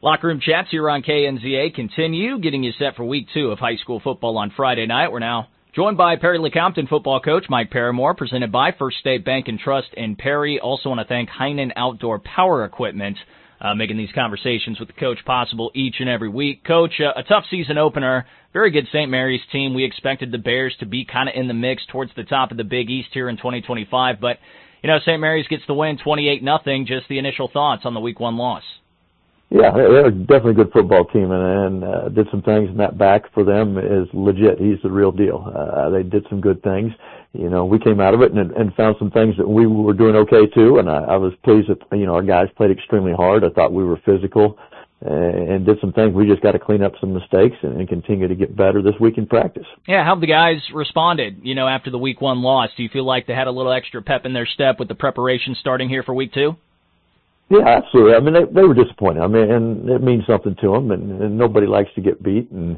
Locker Room Chats here on KNZA continue, getting you set for week 2 of high school football on Friday night. We're now joined by Perry Lecompton football coach Mike Paramore, presented by First State Bank and Trust in Perry. Also want to thank Heinen Outdoor Power Equipment, making these conversations with the coach possible each and every week. Coach, a tough season opener, very good St. Mary's team. We expected the Bears to be kind of in the mix towards the top of the Big East here in 2025, but, St. Mary's gets the win 28-0. Just the initial thoughts on the week 1 loss. Yeah, they're definitely a good football team, and did some things, and that back for them is legit. He's the real deal. They did some good things. We came out of it and found some things that we were doing okay too, and I was pleased that, our guys played extremely hard. I thought we were physical and did some things. We just got to clean up some mistakes and continue to get better this week in practice. Yeah, how have the guys responded, after the week 1 loss? Do you feel like they had a little extra pep in their step with the preparation starting here for week 2? Yeah, absolutely. I mean, they were disappointed. I mean, and it means something to them, and nobody likes to get beat. And,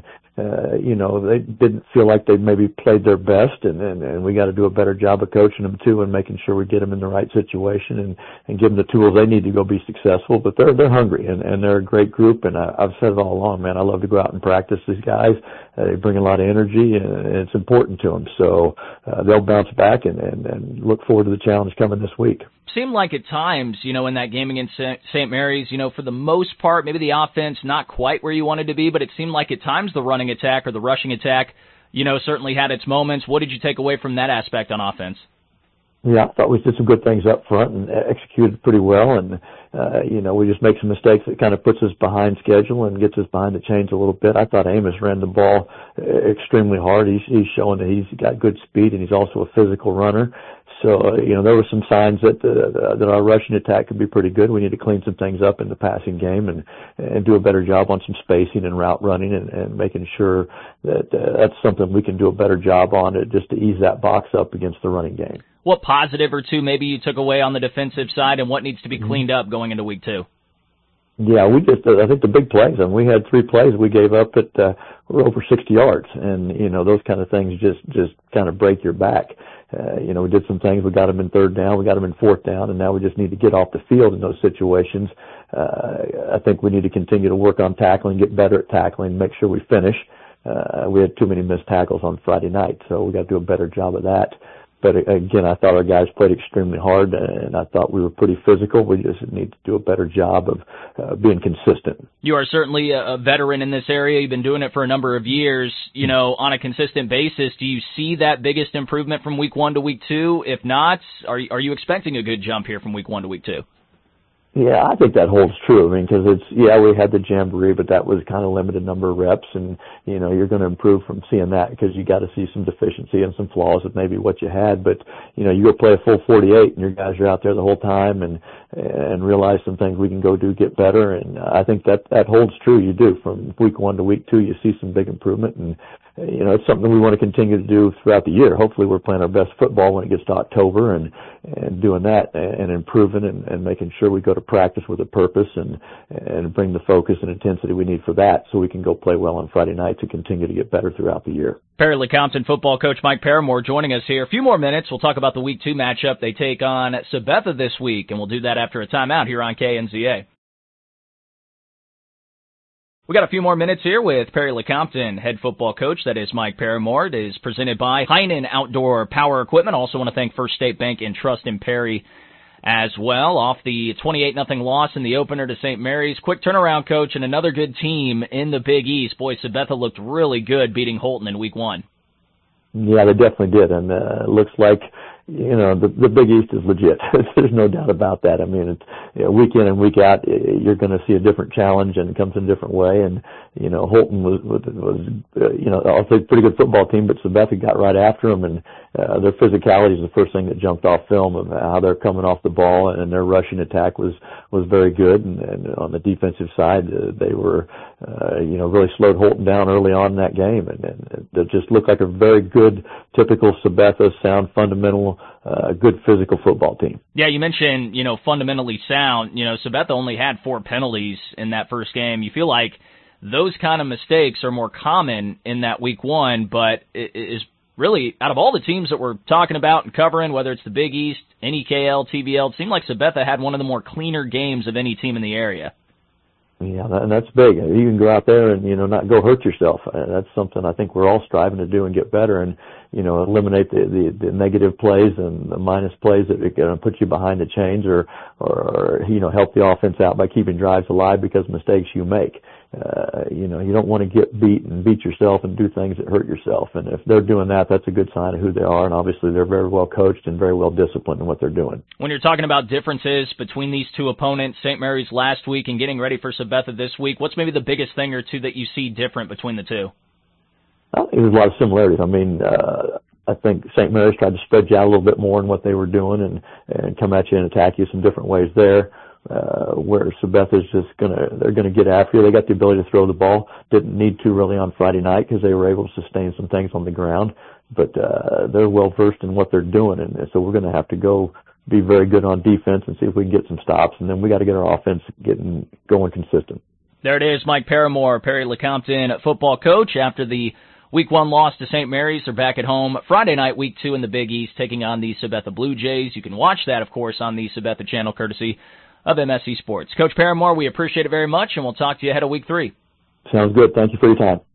they didn't feel like they maybe played their best, and we got to do a better job of coaching them too and making sure we get them in the right situation and give them the tools they need to go be successful. But they're hungry, and they're a great group. And I've said it all along, man, I love to go out and practice these guys. They bring a lot of energy, and it's important to them. So they'll bounce back and look forward to the challenge coming this week. Seemed like at times, in that game against St. Mary's, for the most part, maybe the offense not quite where you wanted to be, but it seemed like at times the running attack or the rushing attack, certainly had its moments. What did you take away from that aspect on offense? Yeah, I thought we did some good things up front and executed pretty well, and we just make some mistakes that kind of puts us behind schedule and gets us behind the chains a little bit. I thought Amos ran the ball extremely hard. He's showing that he's got good speed, and he's also a physical runner. So, there were some signs that our rushing attack could be pretty good. We need to clean some things up in the passing game and do a better job on some spacing and route running and making sure that that's something we can do a better job on just to ease that box up against the running game. What positive or two maybe you took away on the defensive side, and what needs to be cleaned up going into week 2? Yeah, I think the big plays, and we had 3 plays we gave up that were over 60 yards, and, those kind of things just kind of break your back. We did some things. We got them in 3rd down. We got them in 4th down, and now we just need to get off the field in those situations. I think we need to continue to work on tackling, get better at tackling, make sure we finish. We had too many missed tackles on Friday night, so we got to do a better job of that. But again, I thought our guys played extremely hard, and I thought we were pretty physical. We just need to do a better job of being consistent. You are certainly a veteran in this area. You've been doing it for a number of years. On a consistent basis, do you see that biggest improvement from week 1 to week 2? If not, are you expecting a good jump here from week 1 to week 2? Yeah, I think that holds true. I mean, because we had the jamboree, but that was kind of limited number of reps, and, you're going to improve from seeing that because you got to see some deficiency and some flaws with maybe what you had. But, you go play a full 48 and your guys are out there the whole time and realize some things we can go do, get better. And I think that holds true. You do. From week 1 to week 2, you see some big improvement, and, it's something we want to continue to do throughout the year. Hopefully we're playing our best football when it gets to October and doing that and improving and making sure we go to practice with a purpose and bring the focus and intensity we need for that so we can go play well on Friday night to continue to get better throughout the year. Perry Lecompton football coach Mike Paramore joining us here. A few more minutes. We'll talk about the week 2 matchup. They take on Sabetha this week, and we'll do that after a timeout here on KNZA. We got a few more minutes here with Perry Lecompton, head football coach. That is Mike Paramore. It is presented by Heinen Outdoor Power Equipment. Also want to thank First State Bank and Trust in Perry as well. Off the 28-0 loss in the opener to St. Mary's. Quick turnaround, coach, and another good team in the Big East. Boy, Sabetha looked really good beating Holton in week 1. Yeah, they definitely did, and it looks like the Big East is legit. There's no doubt about that. I mean, week in and week out, you're going to see a different challenge, and it comes in a different way. And Holton was I'll say a pretty good football team, but Sabetha got right after them, and their physicality is the first thing that jumped off film of how they're coming off the ball, and their rushing attack was very good. And on the defensive side, they were really slowed Holton down early on in that game, and they just looked like a very good, typical Sabetha, sound, fundamental, good physical football team. Yeah, you mentioned, fundamentally sound. Sabetha only had 4 penalties in that first game. You feel like those kind of mistakes are more common in that week 1, but it is really, out of all the teams that we're talking about and covering, whether it's the Big East, NEKL, TBL, it seemed like Sabetha had one of the more cleaner games of any team in the area. Yeah, and that's big. You can go out there and, not go hurt yourself. That's something I think we're all striving to do and get better and, eliminate the negative plays and the minus plays that are going to put you behind the chains or, help the offense out by keeping drives alive because of mistakes you make. You don't want to get beat and beat yourself and do things that hurt yourself. And if they're doing that, that's a good sign of who they are. And obviously they're very well coached and very well disciplined in what they're doing. When you're talking about differences between these two opponents, St. Mary's last week and getting ready for Sabetha this week, what's maybe the biggest thing or two that you see different between the two? I think there's a lot of similarities. I mean, I think St. Mary's tried to spread you out a little bit more in what they were doing and come at you and attack you some different ways there. Where Sabetha's they're gonna get after you. They got the ability to throw the ball. Didn't need to really on Friday night because they were able to sustain some things on the ground. But, they're well versed in what they're doing. And so we're gonna have to go be very good on defense and see if we can get some stops. And then we got to get our offense going consistent. There it is, Mike Paramore, Perry Lecompton football coach. After the Week 1 loss to St. Mary's, they're back at home Friday night, Week 2 in the Big East, taking on the Sabetha Blue Jays. You can watch that, of course, on the Sabetha channel, courtesy of MSC Sports. Coach Paramore, we appreciate it very much, and we'll talk to you ahead of Week 3. Sounds good. Thank you for your time.